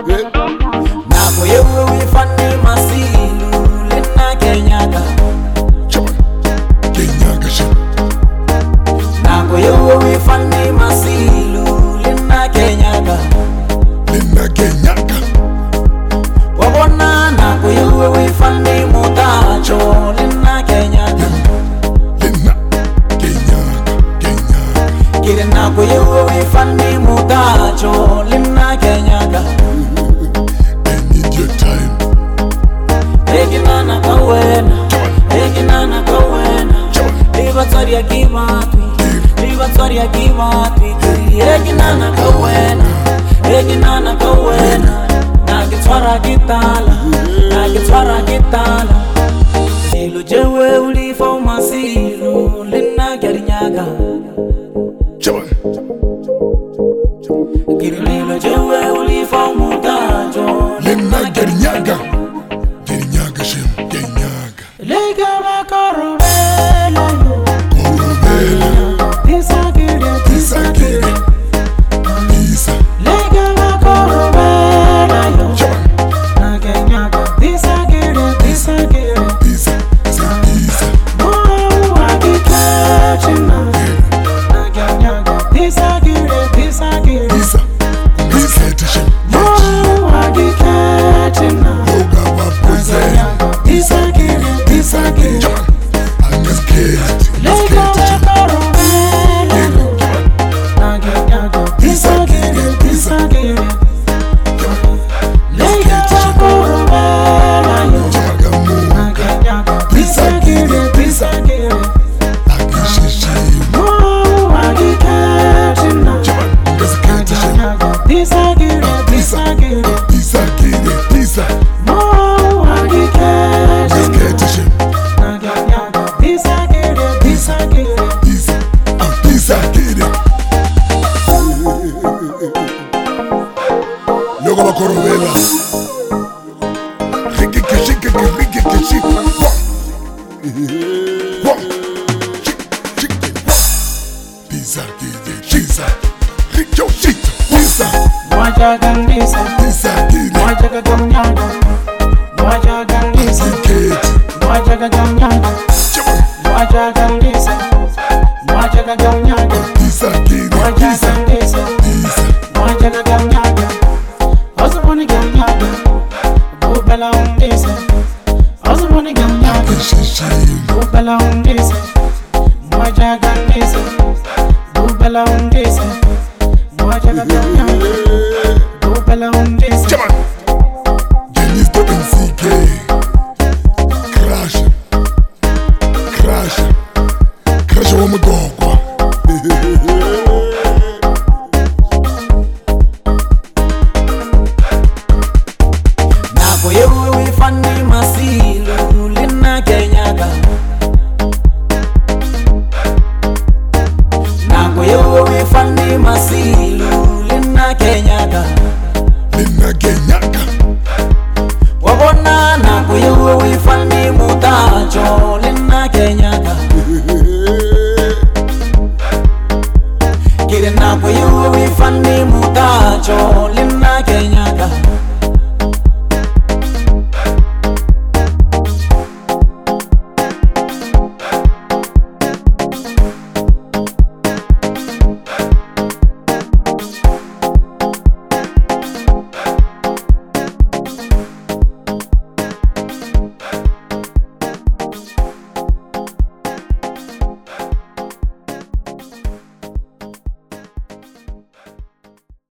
Nako yewe wifani masilu lena Kenyaga. Kenyaga shit. Nako yewe wifani masilu lena Kenyaga. Lena Kenyaga. Wabona nako yewe wifani mutacho lena Kenyaga. Lena Kenyaga. Kenyaga. Kire nako yewe wifani mutacho lena Kenyaga. Eginana kawena, liba tsaria kimatwi, Eginana kawena, nakitwara kitala, Ilo jewe ulifa umasilu, lena Kenyaga. Lilo jewe ulifa umutajo, lena Kenyaga. Kenyaga shim. Kenyaga. Lega makorobela yo. Korobela. Tisakire. Tisa. Lega makorobela yo. Na Kenyaga. Tisakire. Tisa. Moa wakikechina. Na Kenyaga. Tisakire. Tisa. Ngeskete shim. Moa wakikechina. Yoga wapuze. Tisakire. Ngeskete. Lega makorobela yo. Na Kenyaga. Tisakire. Lega makorobela yo. Na Kenyaga. Tisakire. Moa wakikechina. Ngeskete shim. Tisakire. Tisa. Moa wakikechina. Ngeskete shim. Na Kenyaga. Tisakire. Tisa. Tisakire. Yoga wakorobela. Rikikishike. Mwacha kanisa. Tisa. Mwacha kakamnyaga.